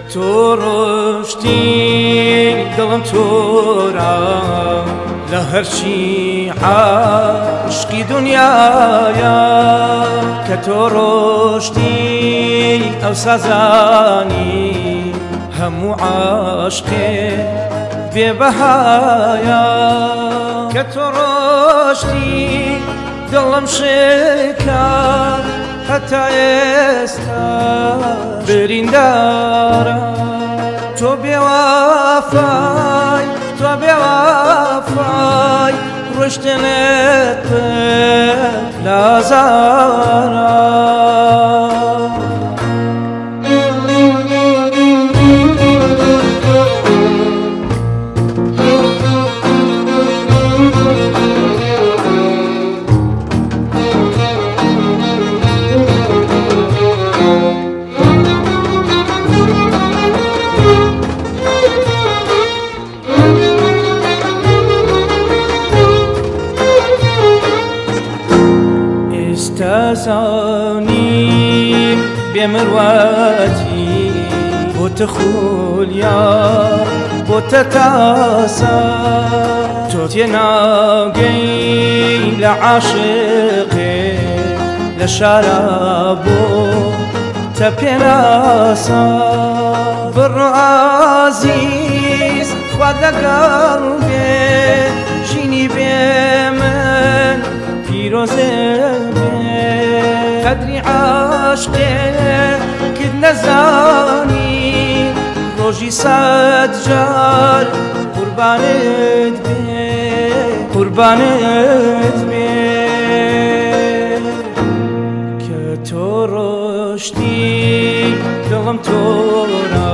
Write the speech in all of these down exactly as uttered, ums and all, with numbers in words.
تو ڕۆشتی دڵم تۆرە لە هەرچی عاشقی دنیایە کە تۆ ڕۆشتی ئەو سازانی هەموو عاشقێ بێبەهایە کە تۆ ڕۆشتی دڵم شکا هەتا ئێستا بریندارە تۆ بێوافای تۆ بێوافای ڕۆشتنت لازارە تزانیم بمروتی بوت خولیا بوت تاسا تو تناقی لعاشقی لشرابو تپناسا برو عزیز خواد لقلبی شینی بمن پیروزه قدری عاشقه کد نزانی روژی صد جار قربانت بی قربانت بی که تو رشدی دلم تورا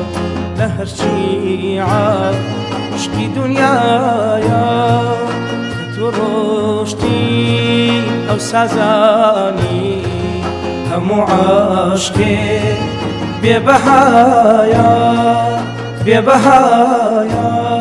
لهرچی عاشقی دنیایا تو رشدی ئەو سازانی هەموو عاشقێ بێبەهایە بێبەهایە